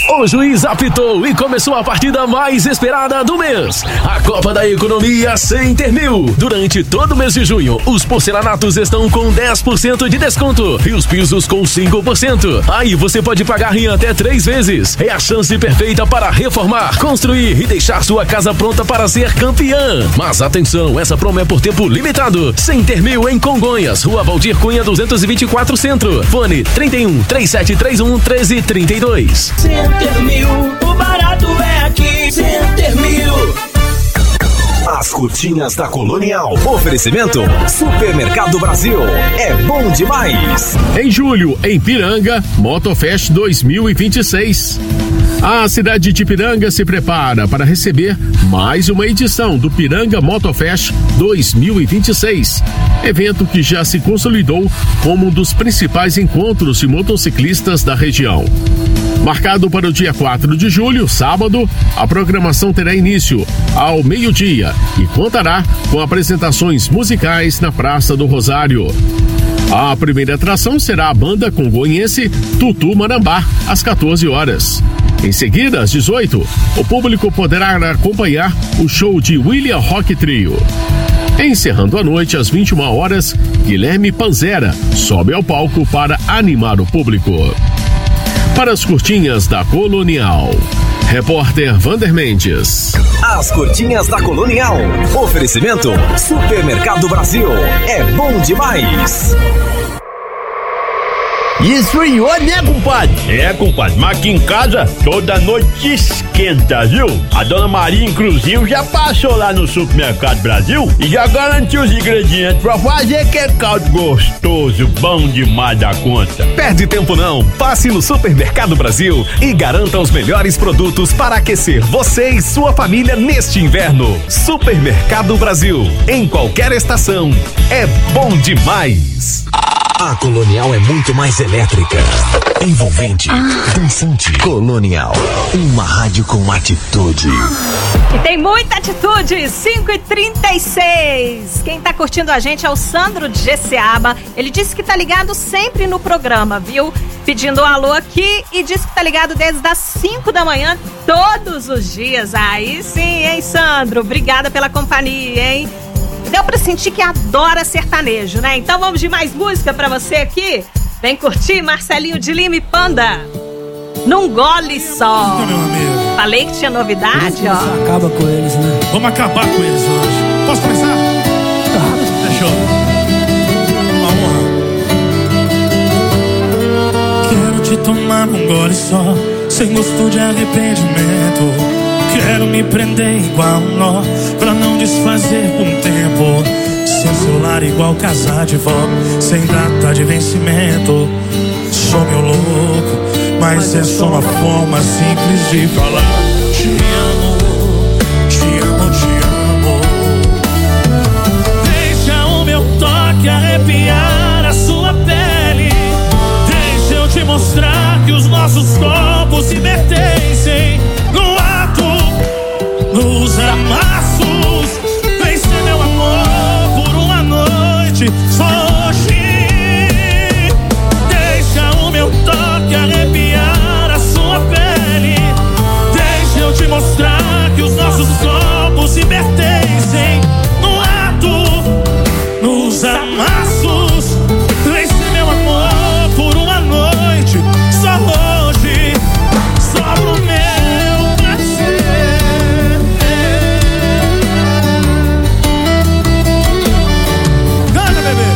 O juiz apitou e começou a partida mais esperada do mês. A Copa da Economia Center Mil. Durante todo o mês de junho, os porcelanatos estão com 10% de desconto e os pisos com 5%. Aí você pode pagar em até 3 vezes. É a chance perfeita para reformar, construir e deixar sua casa pronta para ser campeã. Mas atenção, essa promo é por tempo limitado. Center Mil em Congonhas, Rua Valdir Cunha 224 Centro. Fone 31 3731 1332. Center Mil, o barato é aqui. Center Mil. As curtinhas da Colonial. Oferecimento Supermercado Brasil. É bom demais. Em julho, em Piranga, Motofest 2026. A cidade de Piranga se prepara para receber mais uma edição do Piranga Motofest 2026. Evento que já se consolidou como um dos principais encontros de motociclistas da região. Marcado para o dia 4 de julho, sábado, a programação terá início ao meio-dia e contará com apresentações musicais na Praça do Rosário. A primeira atração será a banda congonhense Tutu Marambá, às 14 horas. Em seguida, às 18, o público poderá acompanhar o show de William Rock Trio. Encerrando a noite, às 21 horas, Guilherme Panzera sobe ao palco para animar o público. Para as curtinhas da Colonial, repórter Vander Mendes. As curtinhas da Colonial. Oferecimento Supermercado Brasil. É bom demais. Esfriou, né, compadre? É, compadre, mas aqui em casa toda noite esquenta, viu? A dona Maria, inclusive, já passou lá no Supermercado Brasil e já garantiu os ingredientes pra fazer aquele caldo gostoso, bom demais da conta. Perde tempo não, passe no Supermercado Brasil e garanta os melhores produtos para aquecer você e sua família neste inverno. Supermercado Brasil, em qualquer estação, é bom demais. A Colonial é muito mais elétrica, envolvente, dançante. Colonial, uma rádio com atitude. E tem muita atitude, 5h36. Quem tá curtindo a gente é o Sandro de Jeceaba. Ele disse que tá ligado sempre no programa, viu? Pedindo um alô aqui e disse que tá ligado desde as 5 da manhã, todos os dias. Aí sim, hein, Sandro? Obrigada pela companhia, hein? Deu pra sentir que adora sertanejo, né? Então vamos de mais música pra você aqui. Vem curtir Marcelinho de Lima e Panda. Num gole só. Meu amigo. Falei que tinha novidade, ó. Você acaba com eles, né? Vamos acabar com eles hoje. Posso começar? Tá. Fechou. Uma honra. Quero te tomar num gole só, sem gosto de arrependimento. Quero me prender igual um nó, pra não desfazer com o tempo. Seu celular igual casar de vó, sem data de vencimento. Sou meu louco, mas é só uma forma simples de falar. Te amo, te amo, te amo. Deixa o meu toque arrepiar a sua pele. Deixa eu te mostrar que os nossos corpos se pertencem. No ato, nos amassos, vem ser meu amor por uma noite, só hoje. Deixa o meu toque arrepiar a sua pele. Deixa eu te mostrar que os nossos corpos se pertencem. No ato, nos amassos, vem ser meu amor por uma noite, só hoje, só pro meu prazer. Canta, bebê.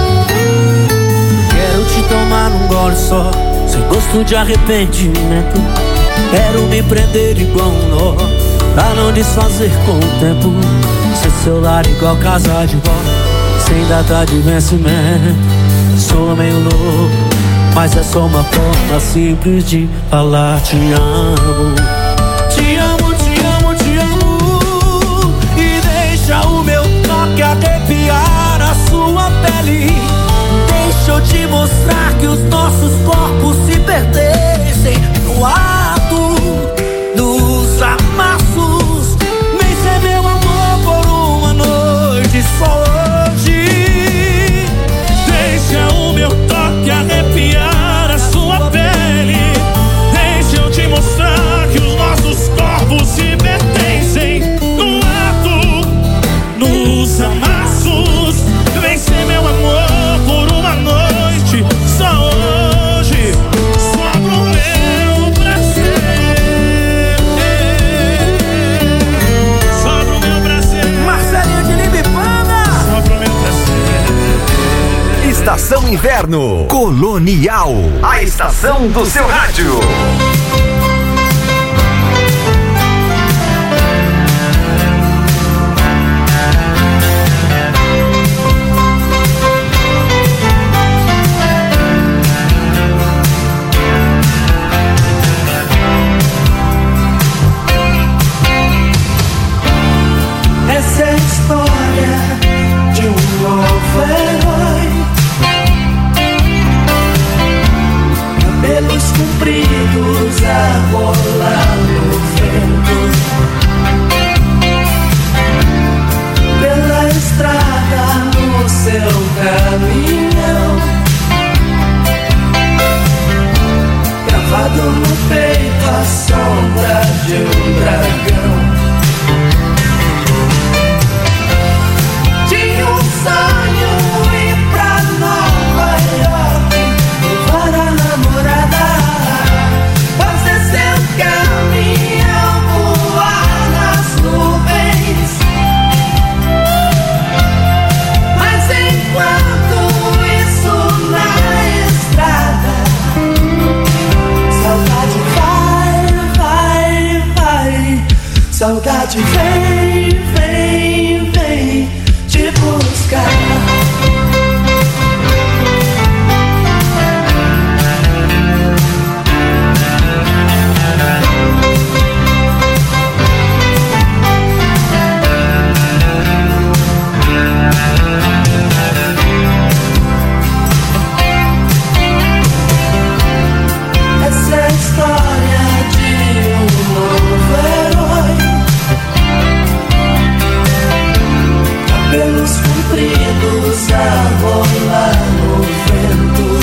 Quero te tomar num gole só, sem gosto de arrependimento. Quero me prender igual um nó, pra não desfazer com o tempo. Seu celular igual casa de vó, sem data de vencimento. Sou meio louco, mas é só uma forma simples de falar te amo. Te amo, te amo, te amo. E deixa o meu toque arrepiar a sua pele. Deixa eu te mostrar que os nossos corpos se pertencem. No ato, nos amassos, vem ser meu amor por uma noite, só hoje. Deixa o meu toque arrepiar a sua pele. Deixa eu te mostrar inverno. Colonial, a estação do seu rádio. Essa é a história de um novo herói. Cabelos compridos a rolar no vento, pela estrada no seu caminhão, gravado no peito a sombra de um dragão. Sonho ir pra Nova York, levar a namorada, fazer seu caminhão voar nas nuvens. Mas enquanto isso na estrada, saudade vai, vai, vai. Saudade vem, vem, vem te buscar. Essa é a história de um novo herói. Cabelos compridos a rolar no vento,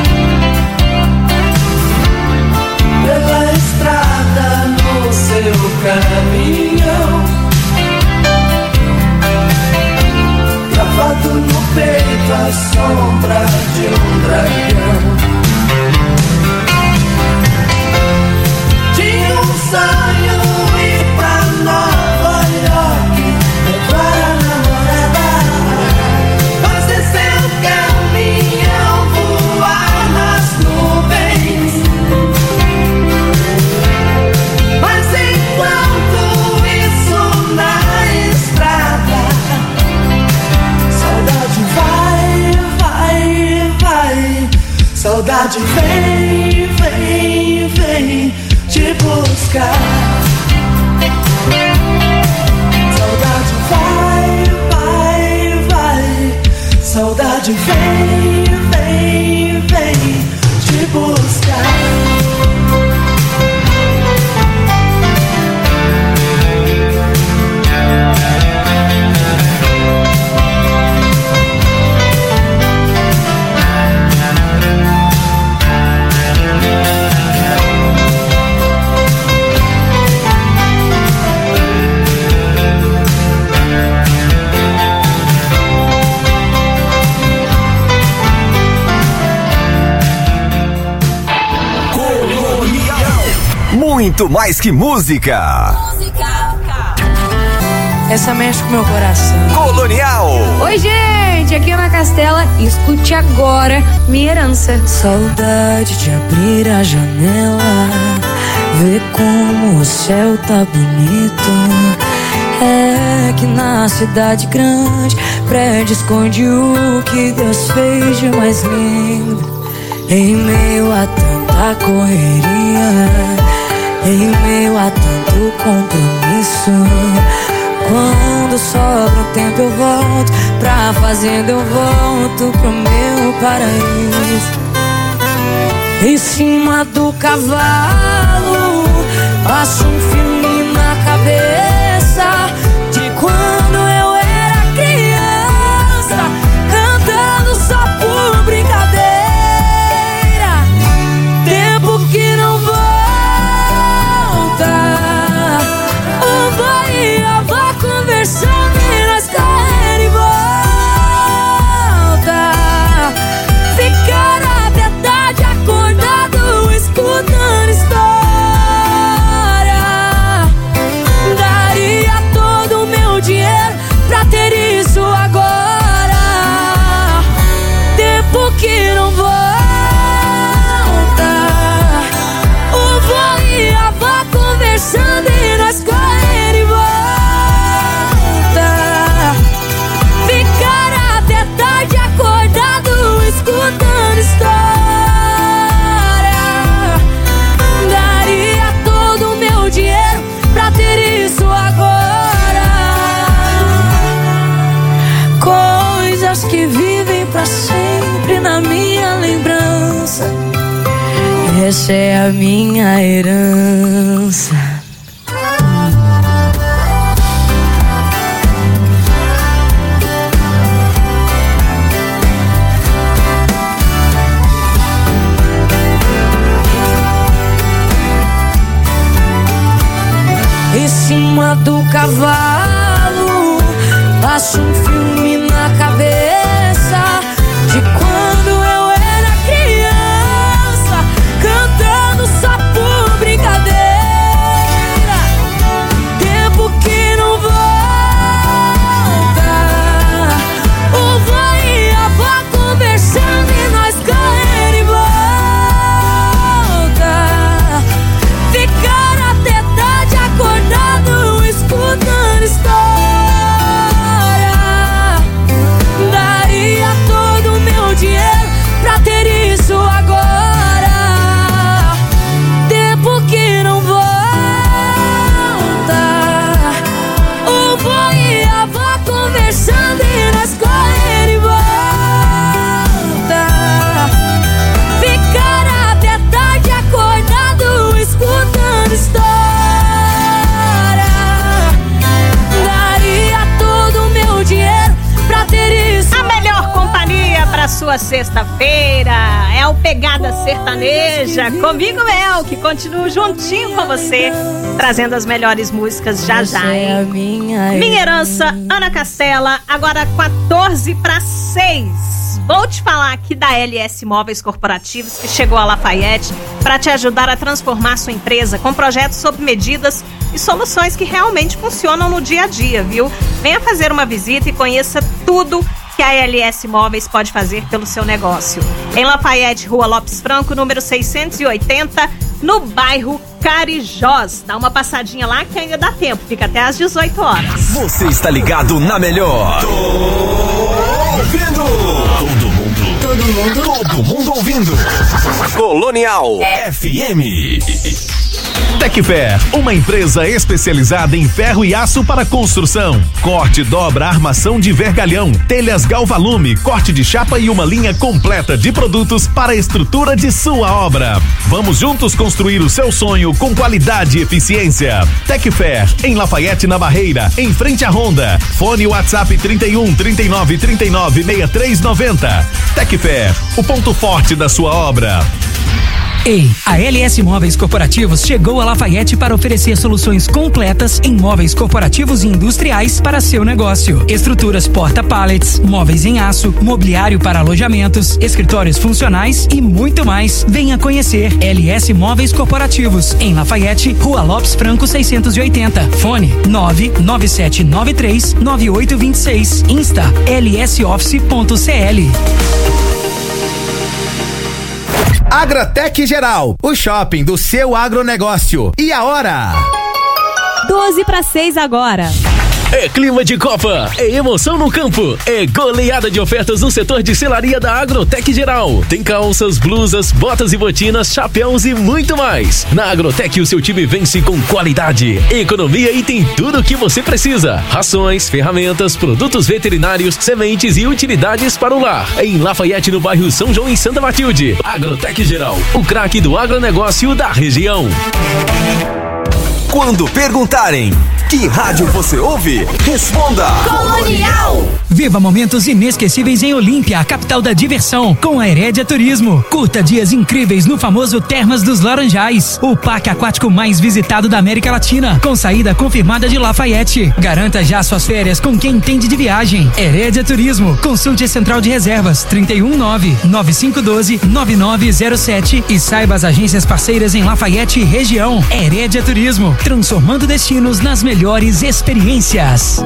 pela estrada no seu caminhão, gravado no peito a sombra de um dragão. Tinha um sonho ir pra Nova York, levar a namorada, fazer seu caminhão voar nas nuvens. Mas enquanto isso na estrada, saudade vai, vai, vai. Saudade vem, vem, vem te buscar. Saudade vai, vai, vai. Saudade vem, vem, vem te buscar. Muito mais que música. Essa mexe com meu coração. Colonial. Oi, gente, aqui é Ana Castela. Escute agora Minha Herança. Saudade de abrir a janela, ver como o céu tá bonito. É que na cidade grande, prédio esconde o que Deus fez de mais lindo. Em meio a tanta correria, em meio a tanto compromisso, quando sobra um tempo eu volto pra fazenda, eu volto pro meu paraíso. Em cima do cavalo, passo um filme na cabeça de quando eu era criança, cantando só por brincadeira. Tempo que não volta, o pai e a avó conversando e nós cair e volta, ficar até tarde acordado escutando história. Daria todo o meu dinheiro pra ter isso agora. Tempo que Essa é a minha herança. Em cima do cavalo, passo um filme na cabeça de quando eu era criança, cantando só por brincadeira. Tempo que não volta, o vô e a avó conversando e nós correndo e volta. Ficar até tarde acordado, escutando história. Daria todo o meu dinheiro pra ter isso agora. Tempo que não volta, o vô e a avó conversando e nós correndo e volta. Ficar até tarde acordado, escutando história. Daria todo o meu dinheiro pra ter isso. A melhor companhia pra sua sexta-feira é o Pegada Sertaneja. Comigo, El, que continuo juntinho com você, trazendo as melhores músicas já já, hein? Minha Herança, Ana Castela, agora 4:45. Vou te falar aqui da LS Móveis Corporativos, que chegou a Lafayette para te ajudar a transformar sua empresa com projetos sob medidas e soluções que realmente funcionam no dia a dia, viu? Venha fazer uma visita e conheça tudo que a LS Móveis pode fazer pelo seu negócio. Em Lafayette, Rua Lopes Franco, número 680, no bairro Carijós. Dá uma passadinha lá que ainda dá tempo, fica até às 18 horas. Você está ligado na melhor. Tô ouvindo. Todo mundo ouvindo. Colonial FM. Tecfer, uma empresa especializada em ferro e aço para construção. Corte, dobra, armação de vergalhão, telhas Galvalume, corte de chapa e uma linha completa de produtos para a estrutura de sua obra. Vamos juntos construir o seu sonho com qualidade e eficiência. Tecfer, em Lafayette, na Barreira, em frente à Honda. Fone WhatsApp 31 39 39 63 90. Tecfer, o ponto forte da sua obra. Ei, a LS Móveis Corporativos chegou a Lafayette para oferecer soluções completas em móveis corporativos e industriais para seu negócio. Estruturas porta-pallets, móveis em aço, mobiliário para alojamentos, escritórios funcionais e muito mais. Venha conhecer LS Móveis Corporativos em Lafayette, Rua Lopes Franco 680. Fone 997939826. Insta lsoffice.cl. Agrotec Geral, o shopping do seu agronegócio. E a hora? 5:55 agora. É clima de Copa, é emoção no campo, é goleada de ofertas no setor de selaria da Agrotec Geral. Tem calças, blusas, botas e botinas, chapéus e muito mais. Na Agrotec o seu time vence com qualidade, economia e tem tudo o que você precisa. Rações, ferramentas, produtos veterinários, sementes e utilidades para o lar. Em Lafayette, no bairro São João e Santa Matilde. Agrotec Geral, o craque do agronegócio da região. Quando perguntarem que rádio você ouve, responda Colonial. Viva momentos inesquecíveis em Olímpia, a capital da diversão, com a Herédia Turismo. Curta dias incríveis no famoso Termas dos Laranjais, o parque aquático mais visitado da América Latina, com saída confirmada de Lafayette. Garanta já suas férias com quem entende de viagem. Herédia Turismo. Consulte a Central de Reservas 319-9512-9907 e saiba as agências parceiras em Lafayette e região. Herédia Turismo, transformando destinos nas melhores experiências.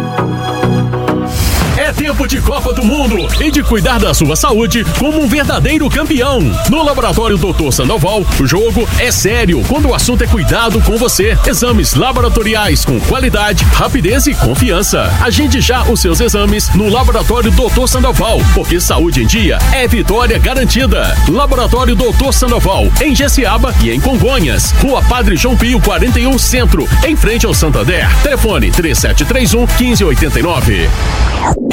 É tempo de Copa do Mundo e de cuidar da sua saúde como um verdadeiro campeão. No Laboratório Dr. Sandoval, o jogo é sério quando o assunto é cuidado com você. Exames laboratoriais com qualidade, rapidez e confiança. Agende já os seus exames no Laboratório Dr. Sandoval, porque saúde em dia é vitória garantida. Laboratório Dr. Sandoval, em Jessiaba e em Congonhas. Rua Padre João Pio 41 Centro, em frente ao Santander. Telefone 3731-1589.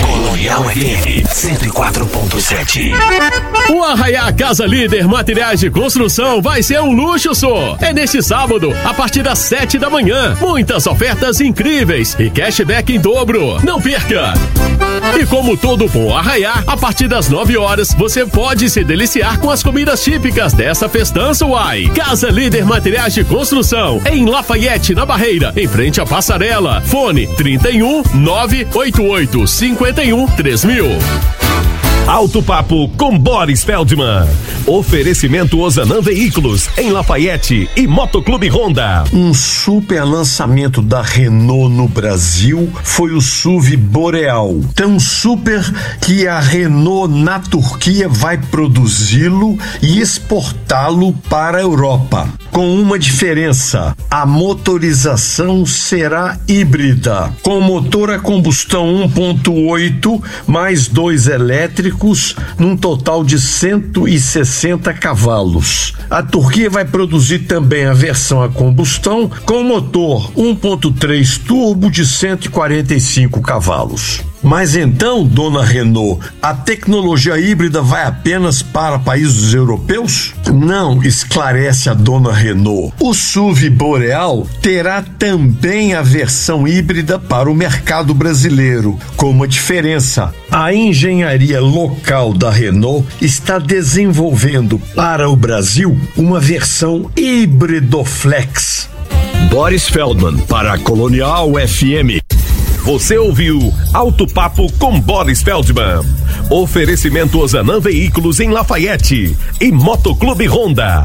Colonial FM 104.7. O Arraiá Casa Líder Materiais de Construção vai ser um luxo só. É neste sábado, a partir das 7 da manhã. Muitas ofertas incríveis e cashback em dobro. Não perca! E como todo bom Arraiá, a partir das 9 horas, você pode se deliciar com as comidas típicas dessa festança uai. Casa Líder Materiais de Construção, em Lafayette, na Barreira, em frente à passarela. Fone 31 988 51 3000. Alto Papo com Boris Feldman. Oferecimento Ozanam Veículos em Lafayette e Motoclube Honda. Um super lançamento da Renault no Brasil foi o SUV Boreal. Tão super que a Renault na Turquia vai produzi-lo e exportá-lo para a Europa. Com uma diferença: a motorização será híbrida, com motor a combustão 1.8 mais 2 elétricos, num total de 160 cavalos. A Turquia vai produzir também a versão a combustão com motor 1.3 turbo de 145 cavalos. Mas então, dona Renault, a tecnologia híbrida vai apenas para países europeus? Não, esclarece a dona Renault. O SUV Boreal terá também a versão híbrida para o mercado brasileiro, com uma diferença: a engenharia local da Renault está desenvolvendo para o Brasil uma versão híbrido flex. Boris Feldman para a Colonial FM. Você ouviu Alto Papo com Boris Feldman. Oferecimento Ozanam Veículos em Lafayette e Motoclube Honda.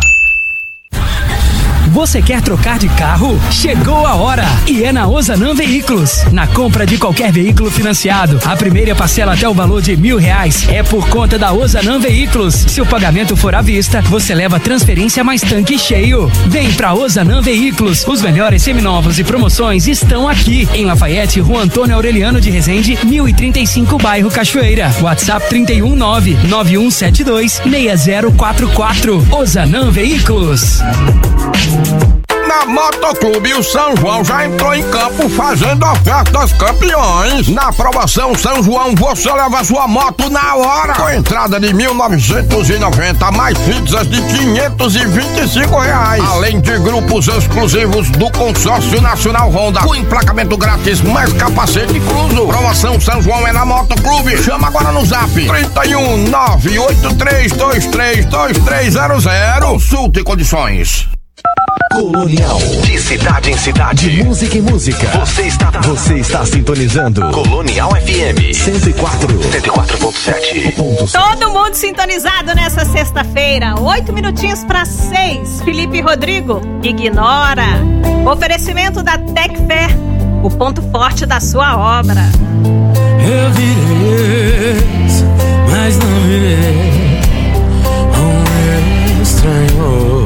Você quer trocar de carro? Chegou a hora! E é na Ozanam Veículos. Na compra de qualquer veículo financiado, a primeira parcela até o valor de R$1.000 é por conta da Ozanam Veículos. Se o pagamento for à vista, você leva transferência mais tanque cheio. Vem pra Ozanam Veículos. Os melhores seminovos e promoções estão aqui. Em Lafayette, Rua Antônio Aureliano de Resende, 1035, bairro Cachoeira. WhatsApp 31991726044. Ozanam Veículos. Na Motoclube, o São João já entrou em campo fazendo ofertas campeões. Na aprovação São João, você leva sua moto na hora. Com entrada de R$1.990, mais pizzas de R$525. Além de grupos exclusivos do Consórcio Nacional Honda, com emplacamento grátis, mais capacete incluso. Promoção São João é na Motoclube. Chama agora no zap 31 983232300. Consulte condições. Colonial. De cidade em cidade. De música em música. Você está sintonizando Colonial FM 104.7. Todo mundo sintonizado nessa sexta-feira. 8 minutinhos para 6. Felipe Rodrigo, Ignora. Oferecimento da Tecfer, o ponto forte da sua obra. Eu virei, mas não virei um estranho.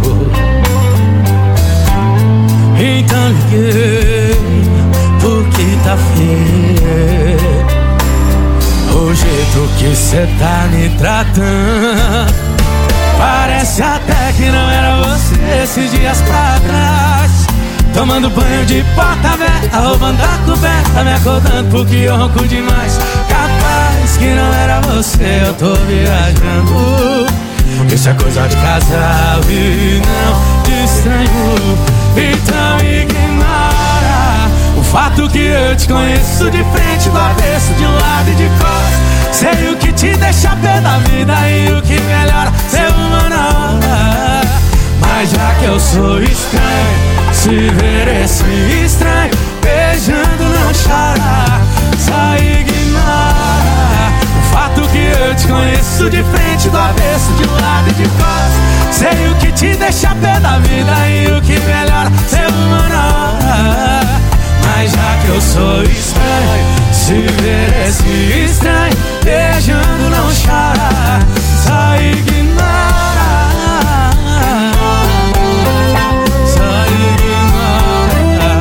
Então liguei, porque tá feio o jeito que cê tá me tratando. Parece até que não era você esses dias pra trás. Tomando banho de porta aberta, roubando a coberta, me acordando porque eu ronco demais. Capaz que não era você, eu tô viajando. Isso é coisa de casal e não de estranho. Então ignora o fato que eu te conheço de frente, do avesso, de um lado e de costas. Sei o que te deixa pé da vida e o que melhora ser uma na hora. Mas já que eu sou estranho, se ver esse estranho beijando não chora. Só ignora o fato que eu te conheço de frente, do avesso, de um lado e de costas. Sei o que te deixa pé da vida e o que melhora ser uma na hora. Mas já que eu sou estranho, se ver esse estranho beijando não chora. Só ignora, só ignora.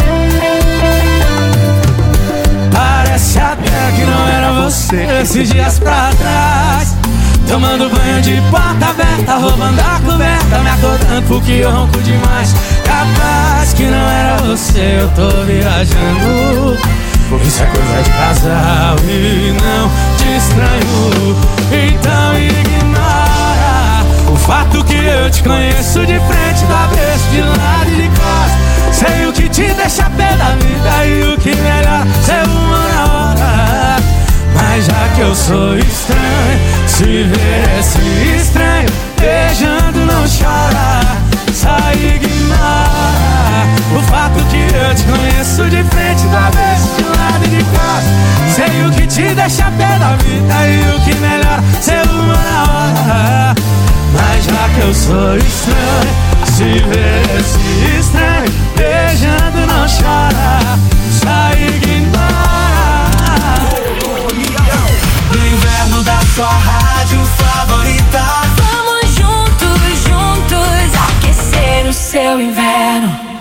Parece até que não era você esses dias pra trás. Tomando banho de porta aberta, roubando a coberta, me acordando porque eu ronco demais. Capaz que não era você, eu tô viajando. Isso é coisa de casal e não te estranho. Então ignora o fato que eu te conheço de frente, da vez, de lado e de costas. Sei o que te deixa pé da vida e o que melhor ser uma na hora. Mas já que eu sou estranho, se ver esse estranho beijando não chora. Só ignora o fato que eu te conheço de frente, da vez, de lado e de costas. Sei o que te deixa pé da vida e o que melhor ser uma na hora. Mas já que eu sou estranho, se ver esse estranho beijando não chora. Só ignora. No inverno da sua rádio favorita, vamos juntos, juntos, aquecer o seu inverno.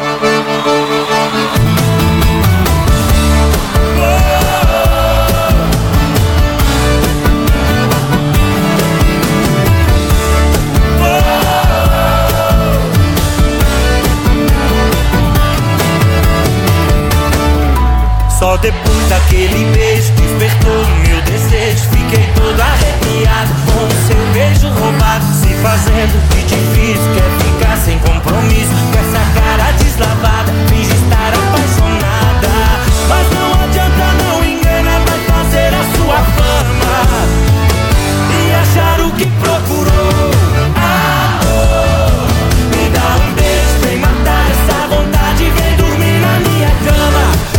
Só depois daquele beijo despertou meu desejo. Fiquei todo arrepiado com o seu beijo roubado, se fazendo de difícil. Quer ficar sem compromisso, com essa cara deslavada, finge estar apaixonada. Mas não adianta, não engana, vai fazer a sua fama e achar o que procurou. Amor, me dá um beijo, vem matar essa vontade, vem dormir na minha cama.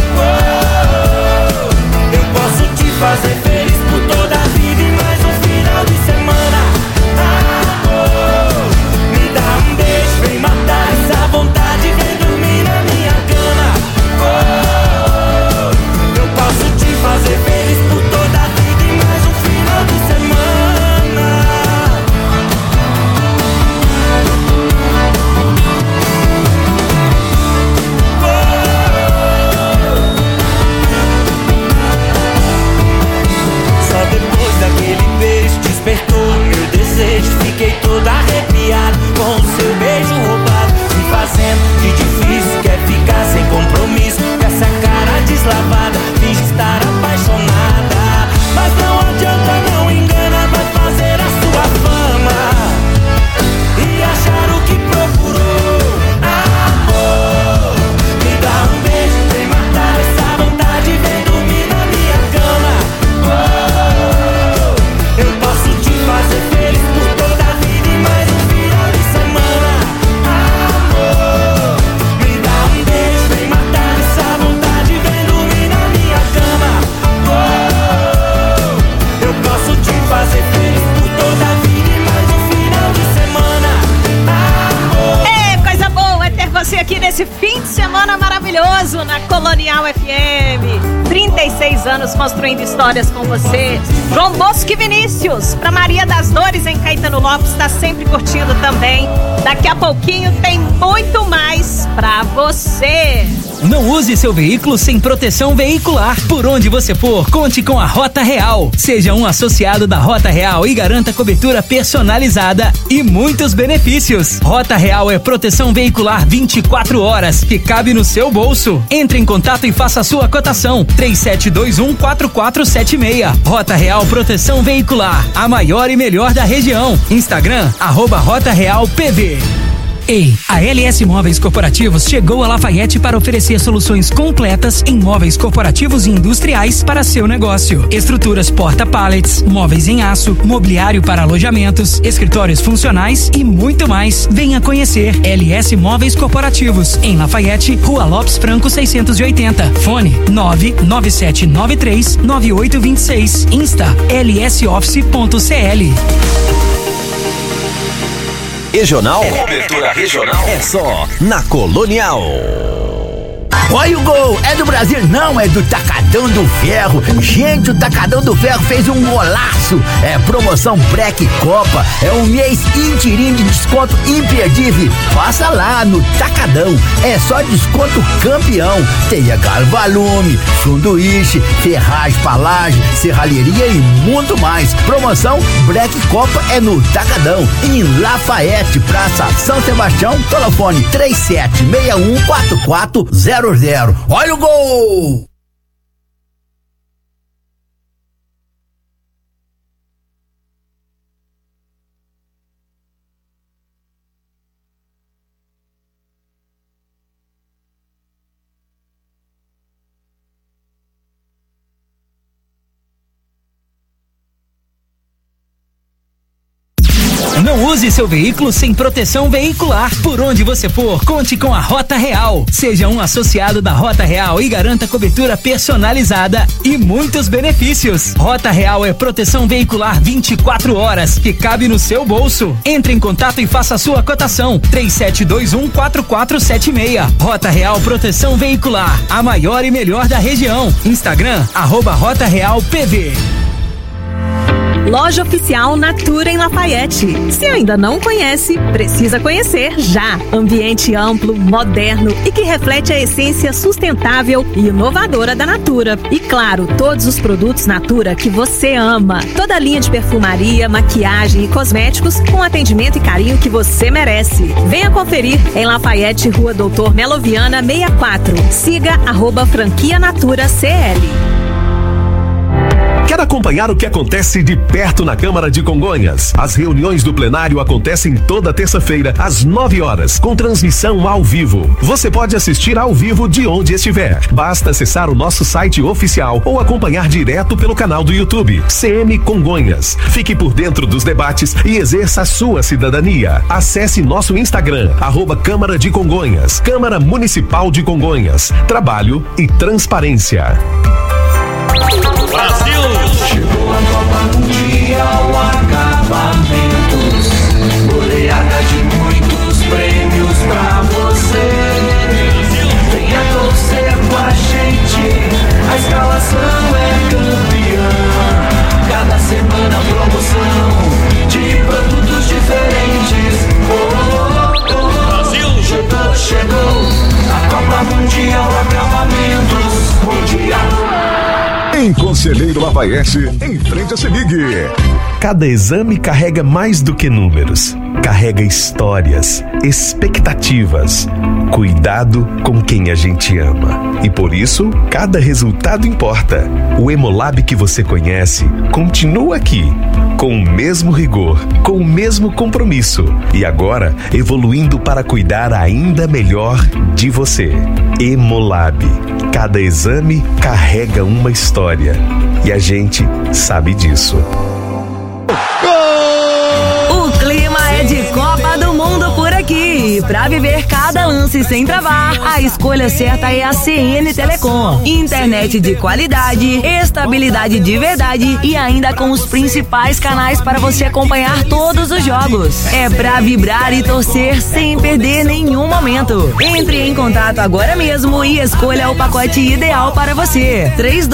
Eu posso te fazer feliz por toda a vida e mais um final de semana. Amor, me dá um beijo, vem matar essa vontade, vem dormir na minha cama. Eu posso te fazer feliz por toda a vida e mais um final de semana. Só depois daquele beijo despertou meu desejo. Fiquei todo arrepiado com o seu beijo roubado, se fazendo de difícil. Quer ficar sem compromisso, com essa cara deslavada, finge estar apaixonada. Mas não adianta, não engana, vai fazer a sua fama e achar o que procurou. Amor, me dá um beijo, vem matar essa vontade, vem dormir na minha cama. Eu posso te fazer feliz por toda a vida e mais um final de semana. Amor, me dá um beijo, vem matar essa vontade, vem dormir na minha cama. Eu posso te fazer feliz por toda a vida e mais um final de semana. Amor. É, coisa boa é ter você aqui nesse fim de semana maravilhoso na Colonial FM. 36 anos construindo histórias com você. João Bosco e Vinícius, pra Maria das Dores em Caetano Lopes, tá sempre curtindo também. Daqui a pouquinho tem muito mais pra você. Não use seu veículo sem proteção veicular. Por onde você for, conte com a Rota Real. Seja um associado da Rota Real e garanta cobertura personalizada e muitos benefícios. Rota Real é proteção veicular 24 horas que cabe no seu bolso. Entre em contato e faça a sua cotação. 3721-4476. Rota Real Proteção Veicular, a maior e melhor da região. Instagram, @Rota Real PV. Ei, a LS Móveis Corporativos chegou a Lafayette para oferecer soluções completas em móveis corporativos e industriais para seu negócio. Estruturas porta-pallets, móveis em aço, mobiliário para alojamentos, escritórios funcionais e muito mais. Venha conhecer LS Móveis Corporativos em Lafayette, Rua Lopes Franco 680. Fone 997939826. Insta lsoffice.cl. Regional? Cobertura regional é só na Colonial. Olha o gol, é do Brasil, não, é do Tacadão do Ferro. Gente, o Tacadão do Ferro fez um golaço. É promoção Black Copa, é um mês inteirinho de desconto imperdível. Passa lá no Tacadão, é só desconto campeão. Tem galvalume, sanduíche, ferragem, palagem, serralheria e muito mais. Promoção Black Copa é no Tacadão, em Lafayette, Praça São Sebastião. Telefone 3761-4400. Olha o gol! Não use seu veículo sem proteção veicular. Por onde você for, conte com a Rota Real. Seja um associado da Rota Real e garanta cobertura personalizada e muitos benefícios. Rota Real é proteção veicular 24 horas que cabe no seu bolso. Entre em contato e faça a sua cotação. 3721-4476. Rota Real Proteção Veicular, a maior e melhor da região. Instagram, @Rota Real PV. Loja Oficial Natura em Lafayette. Se ainda não conhece, precisa conhecer já. Ambiente amplo, moderno e que reflete a essência sustentável e inovadora da Natura. E claro, todos os produtos Natura que você ama. Toda a linha de perfumaria, maquiagem e cosméticos com atendimento e carinho que você merece. Venha conferir em Lafayette, Rua Doutor Meloviana 64. Siga @Franquia Natura CL. Quer acompanhar o que acontece de perto na Câmara de Congonhas? As reuniões do plenário acontecem toda terça-feira, às 9 horas, com transmissão ao vivo. Você pode assistir ao vivo de onde estiver. Basta acessar o nosso site oficial ou acompanhar direto pelo canal do YouTube, CM Congonhas. Fique por dentro dos debates e exerça a sua cidadania. Acesse nosso Instagram, @Câmara de Congonhas, Câmara Municipal de Congonhas. Trabalho e transparência. Brasil! Chegou a Copa Mundial Acabamentos, goleada de muitos prêmios pra você. Venha torcer com a gente, a escalação é campeã. Cada semana promoção de produtos diferentes. Brasil! Chegou a Copa Mundial Acabamentos Mundial. Em Conselheiro Lafayette, em frente a Semig. Cada exame carrega mais do que números. Carrega histórias, expectativas, cuidado com quem a gente ama. E por isso, cada resultado importa. O Hemolab que você conhece continua aqui, com o mesmo rigor, com o mesmo compromisso. E agora, evoluindo para cuidar ainda melhor de você. Hemolab. Cada exame carrega uma história. E a gente sabe disso. O clima é de Copa do Mundo por aqui. Pra viver cada lance sem travar, a escolha certa é a CN Telecom. Internet de qualidade, estabilidade de verdade e ainda com os principais canais para você acompanhar todos os jogos. É pra vibrar e torcer sem perder nenhum momento. Entre em contato agora mesmo e escolha o pacote ideal para você.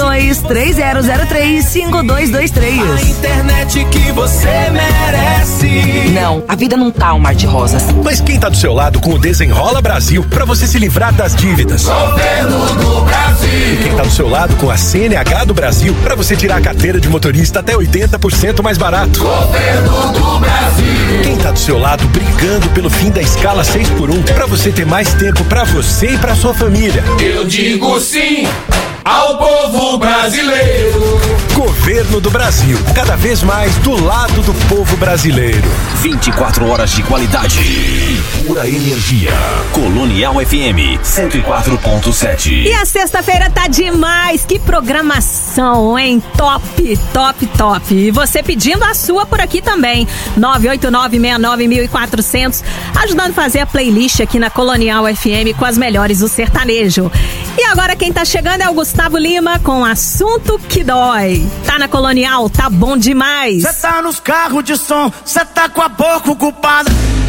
323003-5223. A internet que você merece. Não, a vida não tá um mar de rosas. Mas quem tá do seu lado com o Desenrola Brasil pra você se livrar das dívidas? Governo do Brasil. E quem tá do seu lado com a CNH do Brasil pra você tirar a carteira de motorista até 80% mais barato? Governo do Brasil. Quem tá do seu lado brigando pelo fim da escala 6x1 pra você ter mais tempo pra você e pra sua família? Eu digo sim ao povo brasileiro. Governo do Brasil, cada vez mais do lado do povo brasileiro. 24 horas de qualidade e pura energia. Colonial FM 104.7. E a sexta-feira tá demais. Que programação, hein? Top, top, top. E você pedindo a sua por aqui também. 989-69-1400. Ajudando a fazer a playlist aqui na Colonial FM com as melhores do sertanejo. E agora quem tá chegando é o Gustavo Lima com Assunto que Dói. Tá na Colonial, tá bom demais. Cê tá nos carros de som, cê tá com a boca ocupada.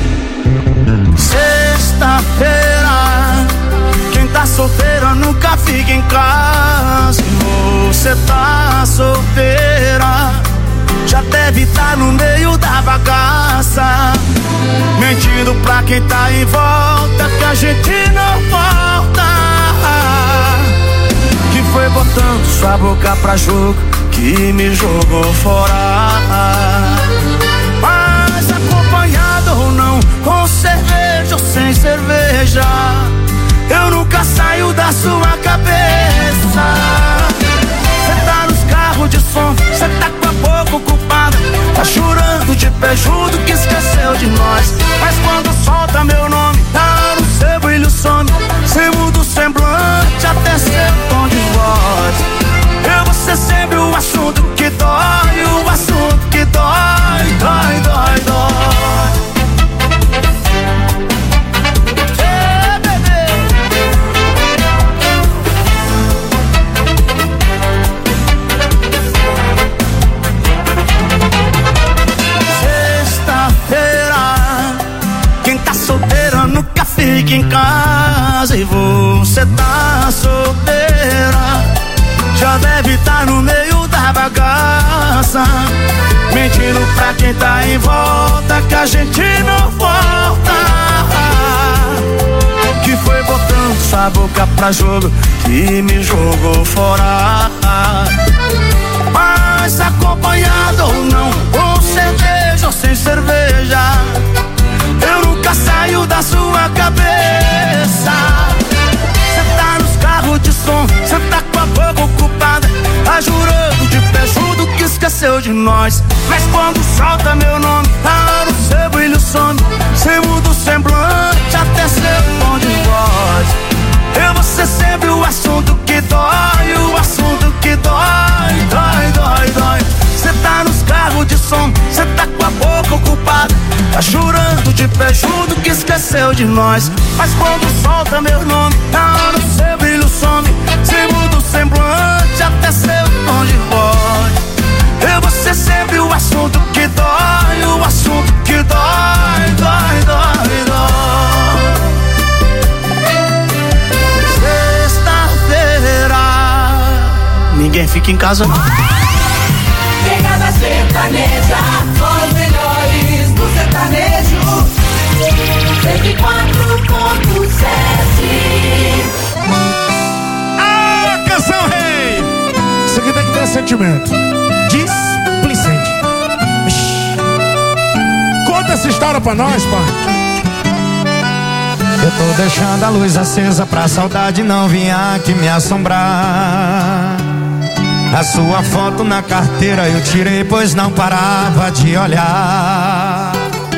Sexta-feira, quem tá solteira nunca fica em casa. Você tá solteira, já deve estar no meio da bagaça, mentindo pra quem tá em volta que a gente não volta. Que foi botando sua boca pra jogo que me jogou fora. Mas acompanhado ou não, com cerveja ou sem cerveja, eu nunca saio da sua cabeça. Cê tá nos carros de som, cê tá com a boca ocupada, tá chorando de pé junto que esqueceu de nós. Mas quando solta meu nome, tá no seu brilho some. Cê muda o semblante até seu tom de voz. Eu vou ser sempre o assunto que dói, o assunto que dói, dói, dói, dói. você tá solteira, já deve estar no meio da bagaça, mentindo pra quem tá em volta que a gente não volta. Que foi botando sua boca pra jogo que me jogou fora. Mas acompanhado ou não, com cerveja ou sem cerveja, eu nunca saio da sua cabeça. Cê tá nos carros de som, cê tá com a boca ocupada, tá jurando de pé junto que esqueceu de nós. Mas quando solta meu nome, a hora o seu brilho some, cê muda o semblante até seu tom de voz. Eu vou ser sempre o assunto que dói, o assunto que dói, dói, dói, dói. Cê tá nos carros de som, cê tá com a boca ocupada, tá jurando de pé junto que esqueceu de nós. Mas quando solta meu nome, na hora o seu brilho some, cê muda o semblante até seu tom de voz. Eu vou ser sempre o assunto que dói, o assunto que dói, dói, dói, dói. Sexta-feira, ninguém fica em casa não. Pegada sertaneja, os melhores do sertanejo. 104.7. Ah, canção rei! Isso aqui tem que ter sentimento. Displicente. Conta essa história pra nós, pai. Eu tô deixando a luz acesa pra saudade não vir aqui me assombrar. A sua foto na carteira eu tirei, pois não parava de olhar.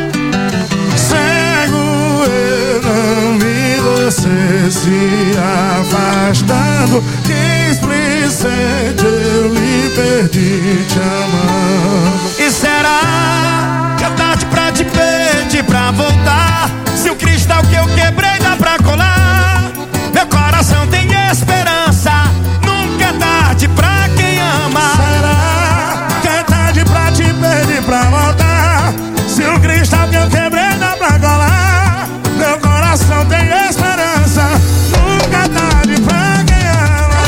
Cego eu não vi você se afastando, displicente eu lhe perdi te amando. E será que é tarde pra te pedir pra voltar? Se o cristal que eu quebrei dá pra colar, meu coração tem esperança, nunca é tarde pra quem ama. Será que é tarde pra te pedir pra voltar? Se o cristal que eu quebrei dá pra colar, meu coração tem esperança, nunca é tarde pra quem ama.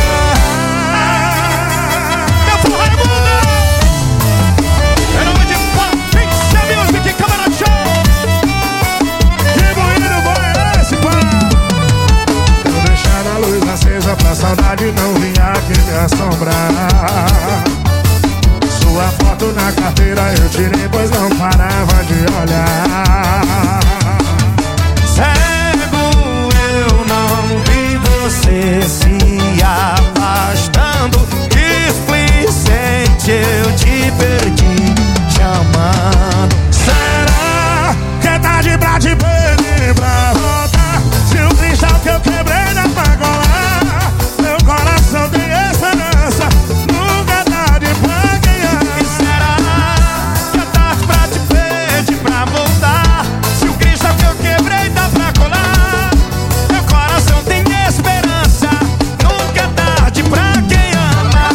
Meu porra é mundo! Em nome de Pizza Music, Câmara Show! Que bonito bom é esse pá! Eu deixar a luz acesa pra saudade não vir aqui me assombrar. Sua foto na carteira eu tirei, pois não parava de olhar. Cego eu não vi você se afastando, displicente eu te perdi te amando. Será que é tarde pra te pedir pra voltar? Se o cristal que eu quebrei dá pra colar, meu coração tem esperança, nunca é tarde pra quem ama. E será que é tarde pra te pedir pra voltar? Se o cristal que eu quebrei dá pra colar, meu coração tem esperança, nunca é tarde pra quem ama.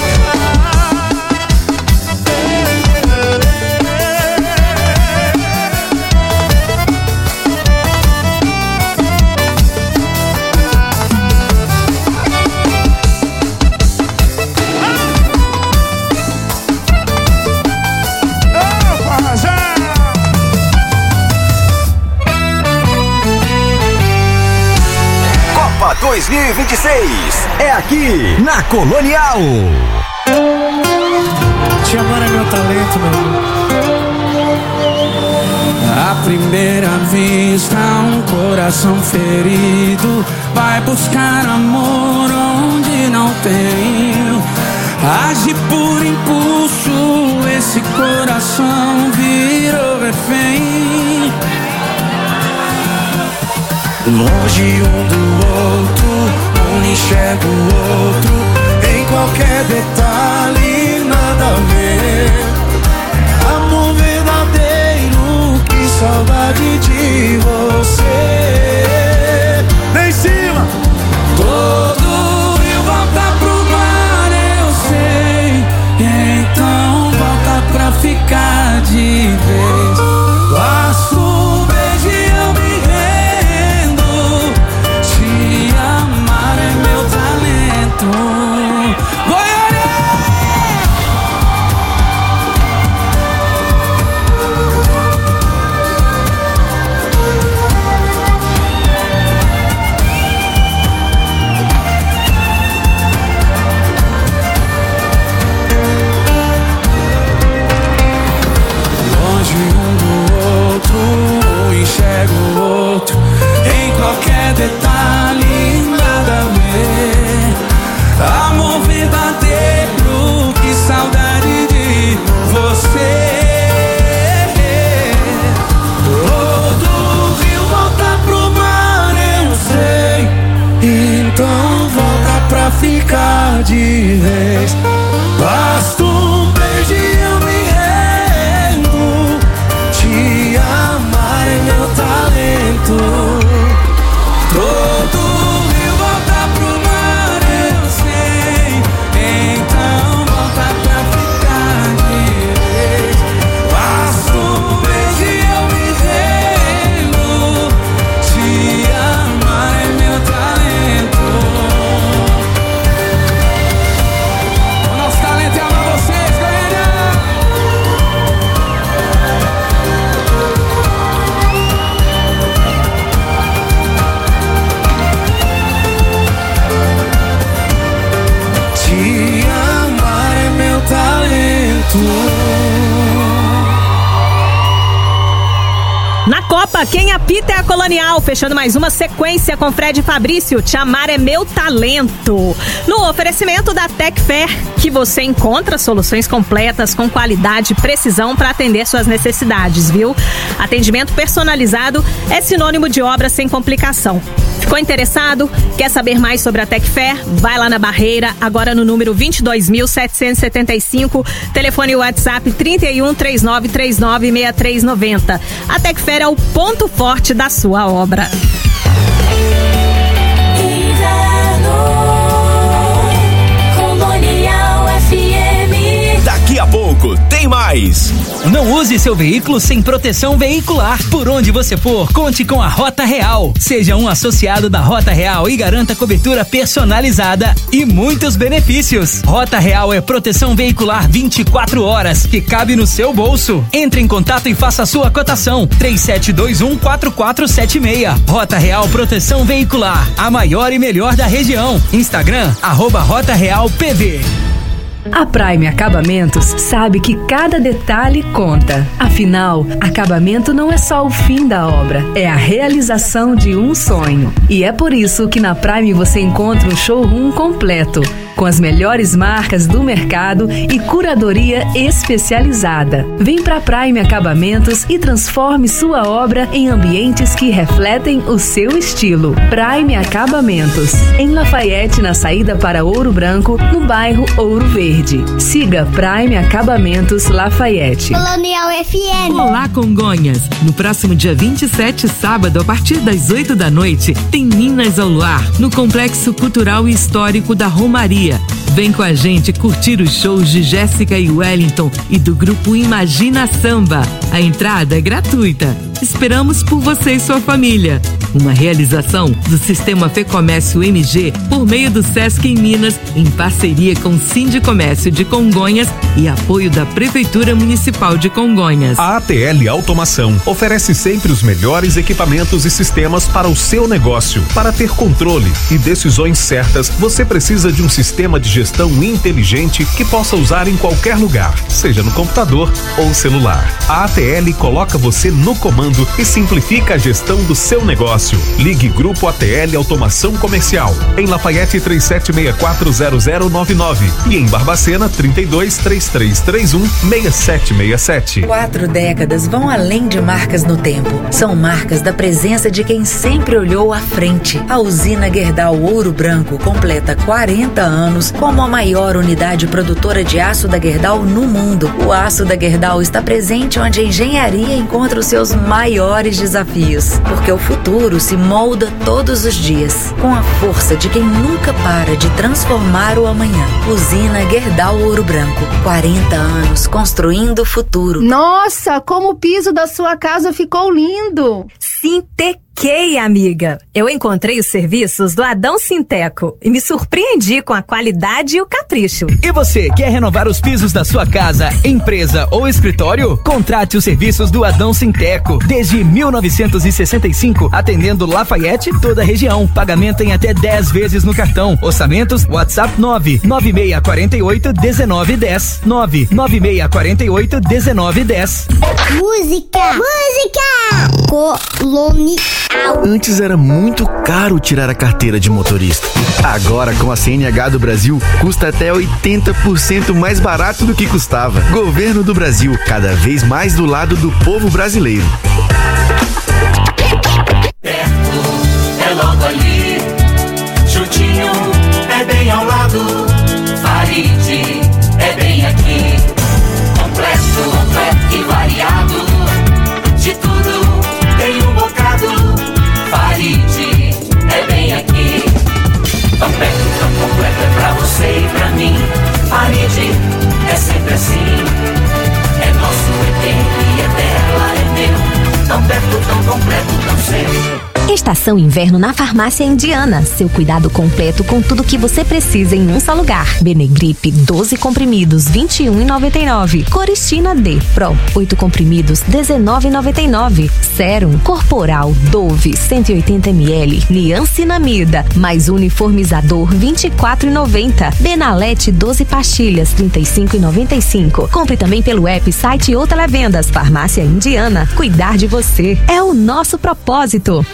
Copa 2026 é aqui na Colonial. Te amar é meu talento, meu amor. À primeira vista, um coração ferido vai buscar amor onde não tem. Age por impulso, esse coração virou refém. Longe um do outro, um enxerga o outro, em qualquer detalhe nada a ver. Amor verdadeiro, que saudade de você. Vem em cima! Todo rio volta pro mar, eu sei. Então volta pra ficar de vez. Passo um beijo e eu me rendo. Te amar é ficar de vez. Basta um beijo e eu me rendo. Te amar é meu talento. Todo rio volta pro mar, eu sei. Então volta pra ficar de vez. Basta um beijo e eu me rendo. Te amar é meu talento. O nosso talento é amar vocês, Goiânia. Te amar é meu talento. Na Copa, quem apita é a Colonial, fechando mais uma sequência com Fred e Fabrício, Te Amar é Meu Talento. No oferecimento da Tecfer, que você encontra soluções completas com qualidade e precisão para atender suas necessidades, viu? Atendimento personalizado é sinônimo de obra sem complicação. Ficou interessado? Quer saber mais sobre a Tecfer? Vai lá na Barreira, agora no número 22.775, telefone e WhatsApp 3139396390. A Tecfer é o ponto forte da sua obra. Colonial FM. Daqui a pouco tem mais. Não use seu veículo sem proteção veicular. Por onde você for, conte com a Rota Real. Seja um associado da Rota Real e garanta cobertura personalizada e muitos benefícios. Rota Real é proteção veicular 24 horas, que cabe no seu bolso. Entre em contato e faça a sua cotação. 3721-4476. Rota Real Proteção Veicular, a maior e melhor da região. Instagram, @Rota Real PV. A Prime Acabamentos sabe que cada detalhe conta. Afinal, acabamento não é só o fim da obra, é a realização de um sonho. E é por isso que na Prime você encontra um showroom completo, com as melhores marcas do mercado e curadoria especializada. Vem pra Prime Acabamentos e transforme sua obra em ambientes que refletem o seu estilo. Prime Acabamentos, em Lafayette, na saída para Ouro Branco, no bairro Ouro Verde. Siga Prime Acabamentos Lafayette. Colonial FM. Olá, Congonhas! No próximo dia 27, sábado, a partir das 8 da noite, tem Minas ao Luar, no Complexo Cultural e Histórico da Romaria. Vem com a gente curtir os shows de Jéssica e Wellington e do grupo Imagina Samba. A entrada é gratuita. Esperamos por você e sua família. Uma realização do Sistema Fecomércio MG por meio do Sesc em Minas, em parceria com o Sindicomércio de Congonhas e apoio da Prefeitura Municipal de Congonhas. A ATL Automação oferece sempre os melhores equipamentos e sistemas para o seu negócio. Para ter controle e decisões certas, você precisa de um sistema de gestão inteligente que possa usar em qualquer lugar, seja no computador ou celular. A ATL coloca você no comando e simplifica a gestão do seu negócio. Ligue Grupo ATL Automação Comercial em Lafayette 37640099 e em Barbacena 3233316767. 4 décadas vão além de marcas no tempo. São marcas da presença de quem sempre olhou à frente. A usina Gerdau Ouro Branco completa 40 anos como a maior unidade produtora de aço da Gerdau no mundo. O aço da Gerdau está presente onde a engenharia encontra os seus maiores desafios, porque o futuro se molda todos os dias, com a força de quem nunca para de transformar o amanhã. Usina Gerdau Ouro Branco, 40 anos construindo o futuro. Nossa, como o piso da sua casa ficou lindo! Sintequei, amiga. Eu encontrei os serviços do Adão Sinteco e me surpreendi com a qualidade e o capricho. E você, quer renovar os pisos da sua casa, empresa ou escritório? Contrate os serviços do Adão Sinteco. Desde 1965, atendendo Lafayette e toda a região. Pagamento em até 10 vezes no cartão. Orçamentos, WhatsApp 99648-1910. 99648-1910. Música! Colonial. Antes era muito caro tirar a carteira de motorista. Agora, com a CNH do Brasil, custa até 80% mais barato do que custava. Governo do Brasil, cada vez mais do lado do povo brasileiro. Perto, é logo ali, juntinho, é bem ao lado. tão perto, tão completo, é pra você e pra mim. Maride, é sempre assim. É nosso, é dele, é dela, é meu. Tão perto, tão completo, tão sempre. Estação Inverno na Farmácia Indiana. Seu cuidado completo com tudo que você precisa em um só lugar. Benegrip, 12 comprimidos, R$ 21,99. Coristina D Pro, 8 comprimidos, R$ 19,99. Sérum Corporal Dove, 180 ml. Niacinamida, mais uniformizador, R$ 24,90. Benalete, 12 pastilhas, R$ 35,95. Compre também pelo app, site ou televendas. Farmácia Indiana. Cuidar de você é o nosso propósito.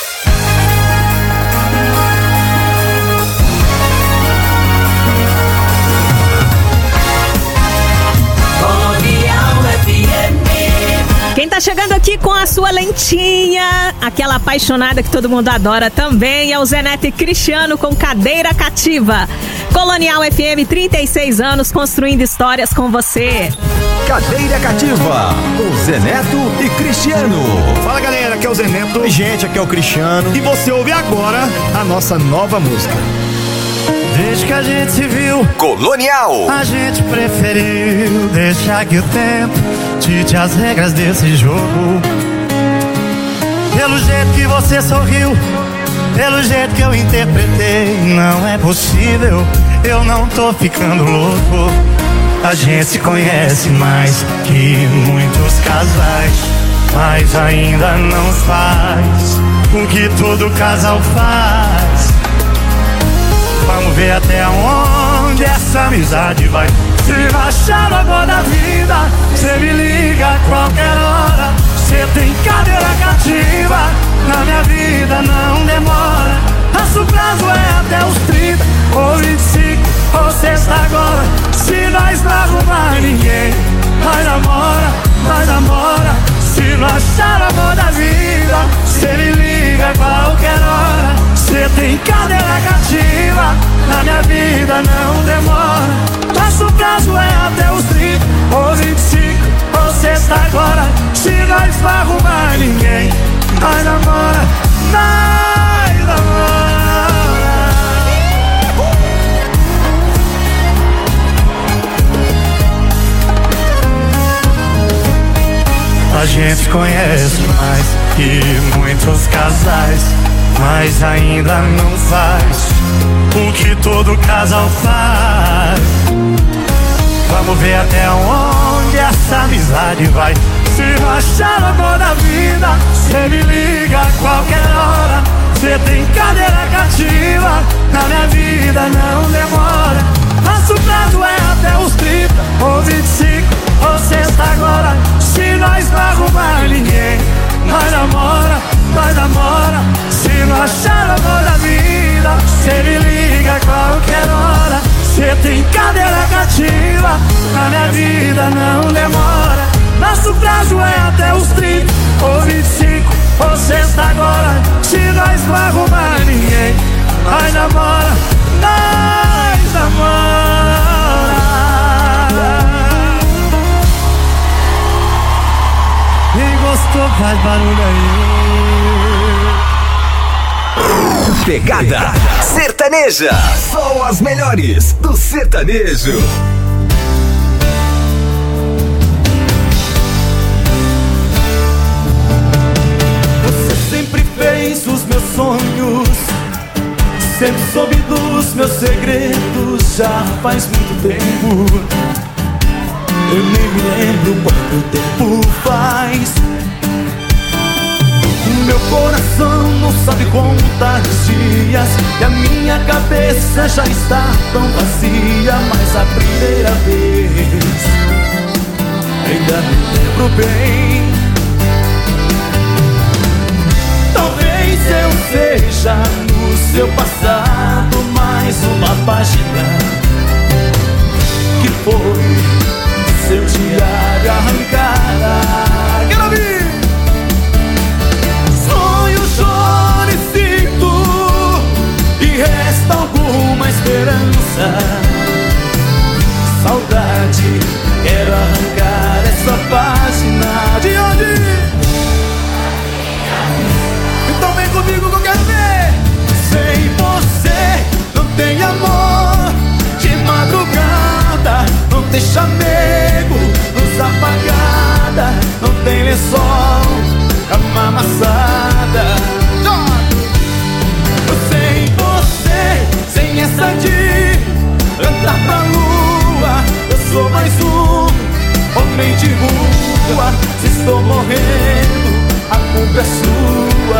Quem tá chegando aqui com a sua lentinha, aquela apaixonada que todo mundo adora também, é o Zé Neto e Cristiano com Cadeira Cativa. Colonial FM, 36 anos construindo histórias com você. Cadeira Cativa, com Zé Neto e Cristiano. Fala galera, aqui é o Zé Neto. E gente, aqui é o Cristiano. E você ouve agora a nossa nova música. Desde que a gente se viu, Colonial, a gente preferiu deixar que o tempo dite as regras desse jogo. Pelo jeito que você sorriu, pelo jeito que eu interpretei, não é possível, eu não tô ficando louco. A gente se conhece mais que muitos casais, mas ainda não faz o que todo casal faz. Vamos ver até onde essa amizade vai. Se baixar agora da vida, cê me liga a qualquer hora. Cê tem cadeira cativa, na minha vida não demora. Nosso prazo é até os 30 ou 25 ou sexta agora. Se nós não arrumar ninguém, vai namora, vai namora. Se não achar amor da vida, cê me liga a qualquer hora. Cê tem cadeira cativa, na minha vida não demora. Nosso prazo é até os 30 ou 25 ou sexta agora. Se nós não arrumar ninguém, nós namora, nós namora. A gente conhece mais que muitos casais, mas ainda não faz o que todo casal faz. Vamos ver até onde essa amizade vai. Se não achar o amor da vida, cê me liga a qualquer hora. Cê tem cadeira cativa, na minha vida não demora. Nosso prazo é até os 30 ou 25 ou sexta agora. Se nós não arrumar ninguém, nós namora, nós namora. Se não achar o amor da vida, cê me liga a qualquer hora. Cê tem cadeira cativa, na minha vida não demora. Nosso prazo é até os 30 ou 25 ou sexta agora. Se nós não arrumar ninguém, nós namora, nós namora. Quem gostou faz barulho aí. Pegada Sertaneja. Só as melhores do sertanejo. Você sempre fez os meus sonhos, sempre soube dos meus segredos. Já faz muito tempo, eu nem me lembro quanto tempo faz. Meu coração não sabe contar os dias e a minha cabeça já está tão vazia. Mas a primeira vez ainda me lembro bem. Talvez eu seja no seu passado mais uma página que foi seu diário arrancada. Quero ouvir! Solicito e resta alguma esperança. Saudade, quero arrancar essa página. De onde? Então vem comigo que eu quero ver. Sem você não de rua. Se estou morrendo, a culpa é sua.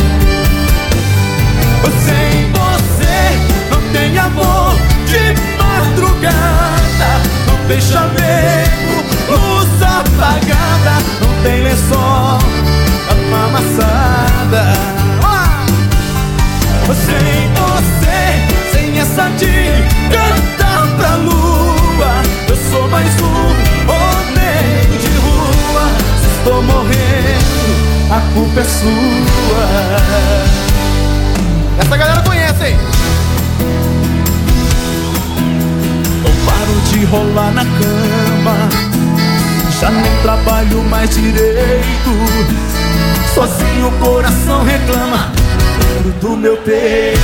Sem você não tem amor de madrugada, não tem chamego, luz apagada, não tem lençol, cama amassada. Sem você, sem essa de cantar pra lua, eu sou mais um homem de rua. Se estou morrendo, a culpa é sua. Essa galera conhece, hein? Não paro de rolar na cama, já nem trabalho mais direito. Sozinho o coração reclama dentro do meu peito.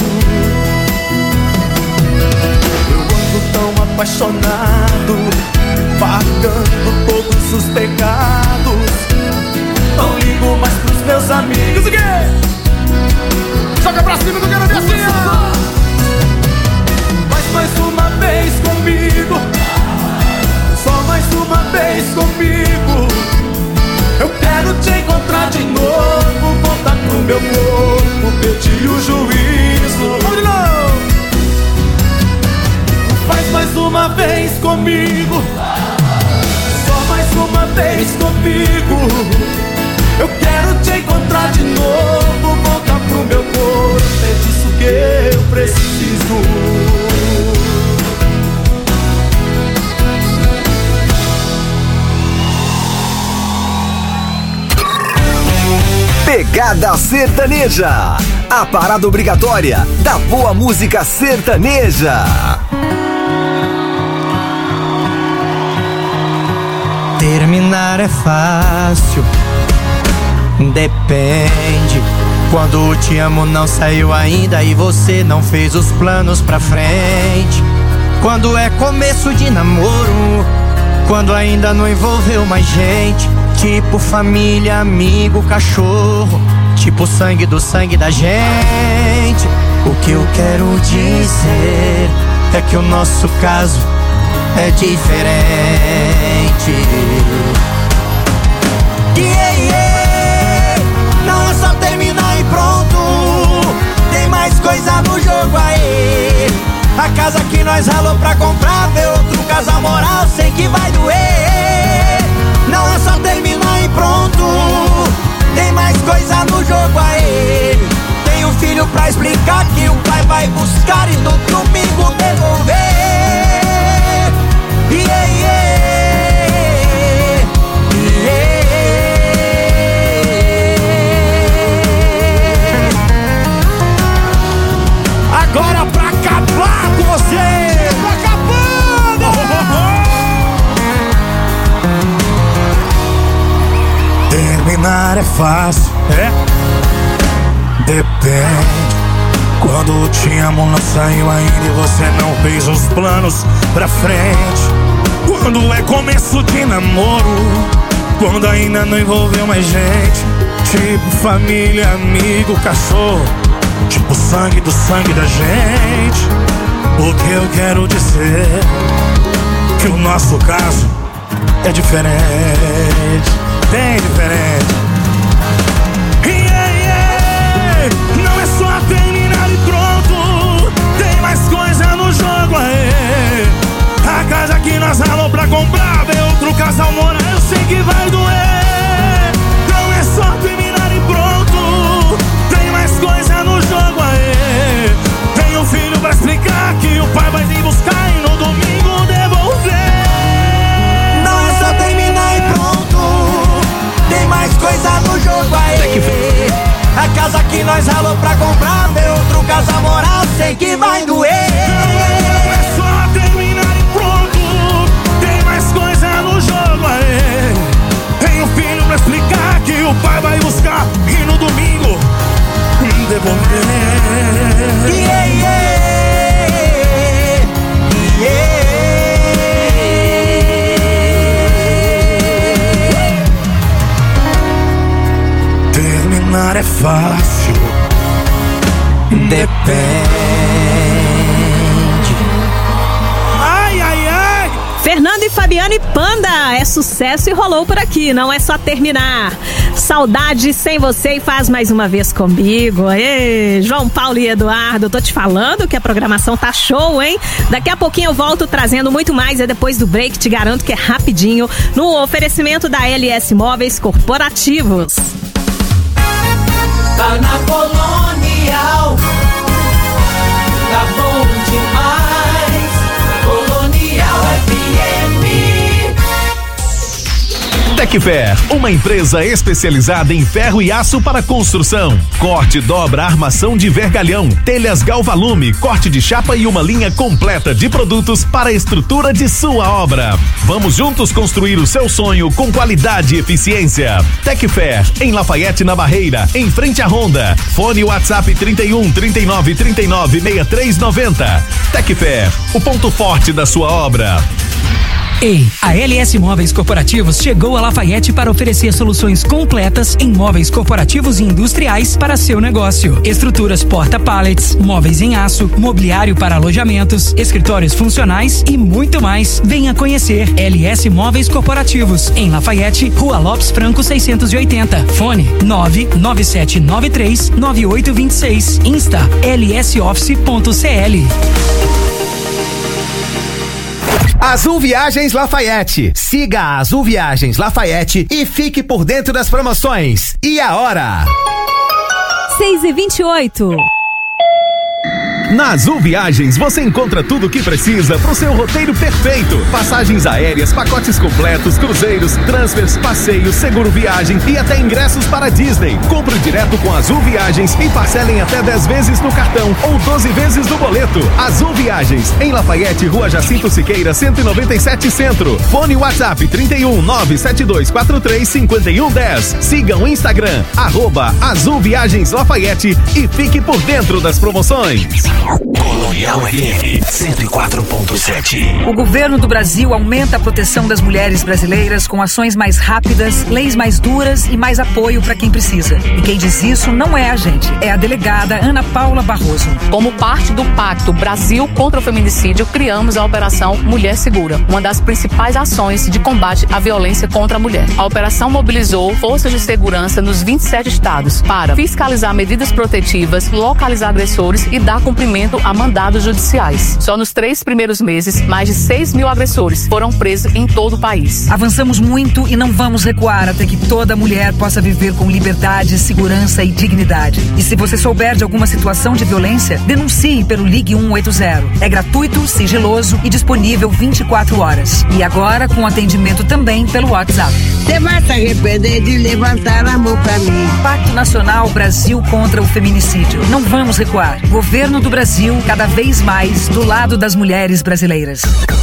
Eu ando tão apaixonado, pagando todos os pecados. Não ligo mais pros meus amigos. O quê? Joga pra cima que eu quero ver assim, ó. Faz mais uma vez comigo, só mais uma vez comigo. Eu quero te encontrar de novo, voltar pro meu corpo, perdi o juízo. Vamos de novo. Faz mais uma vez comigo, só mais uma vez comigo. Eu quero te encontrar de novo, voltar pro meu corpo, é disso que eu preciso. Pegada Sertaneja, a parada obrigatória da boa música sertaneja. Terminar é fácil, depende. Quando o te amo não saiu ainda e você não fez os planos pra frente. Quando é começo de namoro, quando ainda não envolveu mais gente. Tipo família, amigo, cachorro, tipo sangue do sangue da gente. O que eu quero dizer é que o nosso caso é diferente. Não é só terminar e pronto, tem mais coisa no jogo aí. A casa que nós ralou pra comprar, ver outro casal morar, sei que vai doer. Não é só terminar e pronto, tem mais coisa no jogo aí. Tem um filho pra explicar que o pai vai buscar e no domingo devolver. Agora pra acabar com você, acabando. Terminar é fácil, é? Depende. Quando te amo não saiu ainda e você não fez os planos pra frente. Quando é começo de namoro, quando ainda não envolveu mais gente. Tipo família, amigo, cachorro, tipo sangue do sangue da gente. O que eu quero dizer que o nosso caso é diferente, bem diferente. Não é só terminar e pronto, tem mais coisa no jogo aí. A casa que nós ralou pra comprar, ver outro casal morar, eu sei que vai doer. Não é só terminar e pronto, tem mais coisa no jogo aí. Tem um filho pra explicar que o pai vai vir buscar e no domingo devolver. Não é só terminar e pronto, tem mais coisa no jogo aí. A casa que nós ralou pra comprar, ver outro casal morar, sei que vai doer. Não é só terminar e pronto, tem mais coisa no jogo aí. Tem um filho pra explicar que o pai vai buscar e no domingo devolver. Terminar é fácil, depende. Ai, ai, ai. Fernando e Fabiane Panda, é sucesso e rolou por aqui, não é só terminar. Saudade sem você e faz mais uma vez comigo. Ê, João Paulo e Eduardo, tô te falando que a programação tá show, hein? Daqui a pouquinho eu volto trazendo muito mais, é depois do break, te garanto que é rapidinho, no oferecimento da LS Móveis Corporativos. Tá na Colonial, tá bom demais, Colonial FM. Tecfer, uma empresa especializada em ferro e aço para construção. Corte, dobra, armação de vergalhão, telhas Galvalume, corte de chapa e uma linha completa de produtos para a estrutura de sua obra. Vamos juntos construir o seu sonho com qualidade e eficiência. Tecfer, em Lafayette, na Barreira, em frente à Honda. Fone WhatsApp 31 39 39 63 90. Tecfer, o ponto forte da sua obra. Ei, a LS Móveis Corporativos chegou a Lafayette para oferecer soluções completas em móveis corporativos e industriais para seu negócio. Estruturas porta-pallets, móveis em aço, mobiliário para alojamentos, escritórios funcionais e muito mais. Venha conhecer LS Móveis Corporativos em Lafayette, Rua Lopes Franco 680. Fone 997939826. Insta lsoffice.cl. Azul Viagens Lafayette. Siga a Azul Viagens Lafayette e fique por dentro das promoções. E a hora? 6h28. Na Azul Viagens você encontra tudo o que precisa para o seu roteiro perfeito. Passagens aéreas, pacotes completos, cruzeiros, transfers, passeios, seguro viagem e até ingressos para Disney. Compre direto com Azul Viagens e parcelem até 10 vezes no cartão ou 12 vezes no boleto. Azul Viagens, em Lafayette, Rua Jacinto Siqueira, 197 Centro. Fone WhatsApp 31 97243 5110. Siga o Instagram, @Azul Viagens Lafayette e fique por dentro das promoções. Colonial FM 104.7. O governo do Brasil aumenta a proteção das mulheres brasileiras com ações mais rápidas, leis mais duras e mais apoio para quem precisa. E quem diz isso não é a gente, é a delegada Ana Paula Barroso. Como parte do Pacto Brasil contra o Feminicídio, criamos a Operação Mulher Segura, uma das principais ações de combate à violência contra a mulher. A operação mobilizou forças de segurança nos 27 estados para fiscalizar medidas protetivas, localizar agressores e dar cumprimento a mandados judiciais. Só nos 3 primeiros meses, mais de 6 mil agressores foram presos em todo o país. Avançamos muito e não vamos recuar até que toda mulher possa viver com liberdade, segurança e dignidade. E se você souber de alguma situação de violência, denuncie pelo Ligue 180. É gratuito, sigiloso e disponível 24 horas. E agora com atendimento também pelo WhatsApp. Você vai se arrepender de levantar a mão pra mim. Pacto Nacional Brasil contra o Feminicídio. Não vamos recuar. Governo do Brasil, cada vez mais do lado das mulheres brasileiras.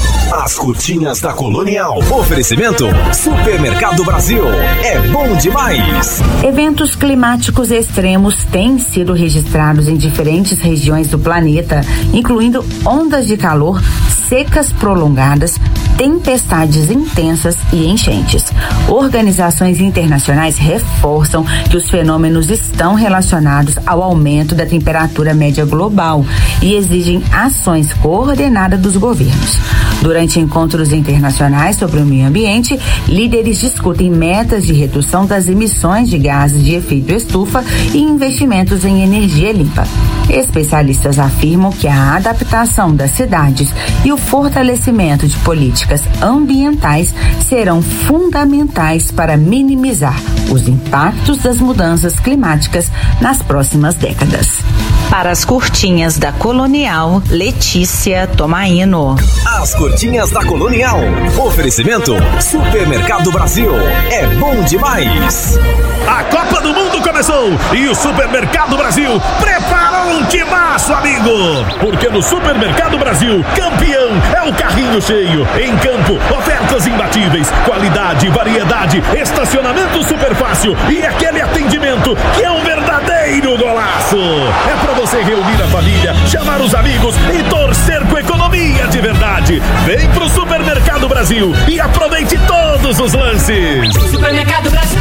As curtinhas da Colonial. Oferecimento Supermercado Brasil. É bom demais. Eventos climáticos extremos têm sido registrados em diferentes regiões do planeta, incluindo ondas de calor, secas prolongadas, tempestades intensas e enchentes. Organizações internacionais reforçam que os fenômenos estão relacionados ao aumento da temperatura média global e exigem ações coordenadas dos governos. Durante encontros internacionais sobre o meio ambiente, líderes discutem metas de redução das emissões de gases de efeito estufa e investimentos em energia limpa. Especialistas afirmam que a adaptação das cidades e o fortalecimento de políticas ambientais serão fundamentais para minimizar os impactos das mudanças climáticas nas próximas décadas. Para as curtinhas da Colonial, Letícia Tomaino. As curtinhas da Colonial. Oferecimento Supermercado Brasil. É bom demais. A Copa do Mundo começou e o Supermercado Brasil preparou um timaço, amigo. Porque no Supermercado Brasil, campeão é o carrinho cheio. Em campo, ofertas imbatíveis, qualidade, variedade, estacionamento super fácil e aquele atendimento que é um verdadeiro golaço. É pra você reunir a família, chamar os amigos e torcer com economia de verdade. Vem pro Supermercado Brasil e aproveite todos os lances. Supermercado Brasil.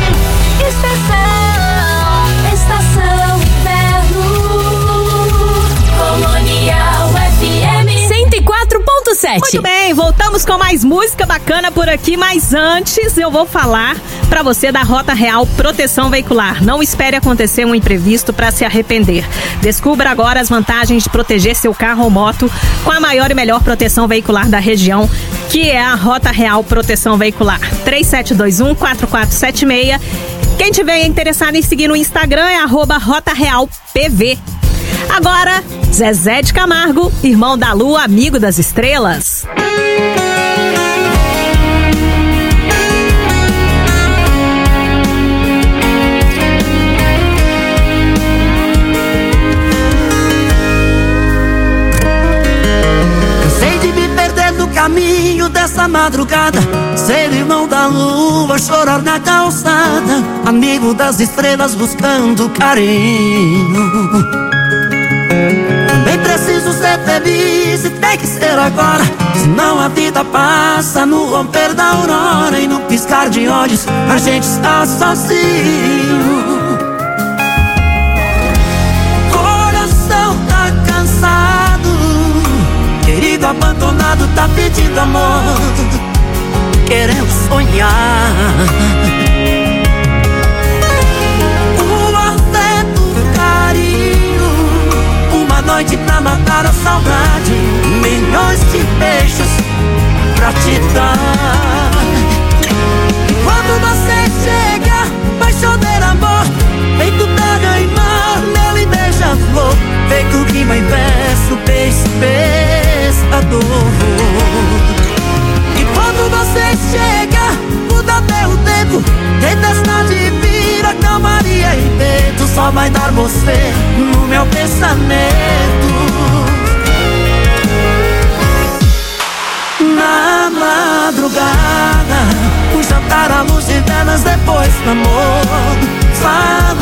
Estação Inverno. Colonial FM 104.7. RC77. Muito bem, voltamos com mais música bacana por aqui, mas antes eu vou falar pra você da Rota Real Proteção Veicular. Não espere acontecer um imprevisto pra se arrepender. Descubra agora as vantagens de proteger seu carro ou moto com a maior e melhor proteção veicular da região, que é a Rota Real Proteção Veicular. 3721-4476. Quem tiver interessado em seguir no Instagram é @RotaRealPV. Agora, Zezé de Camargo, irmão da Lua, amigo das estrelas. Cansei de me perder no caminho dessa madrugada, ser irmão da lua, chorar na calçada, amigo das estrelas buscando carinho. Também preciso ser feliz e tem que ser agora, senão a vida passa no romper da aurora e no piscar de olhos a gente está sozinho. Coração tá cansado, querido abandonado tá pedindo amor, querendo sonhar. Noite pra matar a saudade, milhões de beijos pra te dar. E quando você chega, vai chover amor, feito terra e mar, mel e beija-flor, feito rima e verso, pescador. E quando você chega, muda até o tempo, tempestade vira calmaria e vento, só vai dar você no meu pensamento. Na madrugada, um jantar à luz de velas depois do amor, fala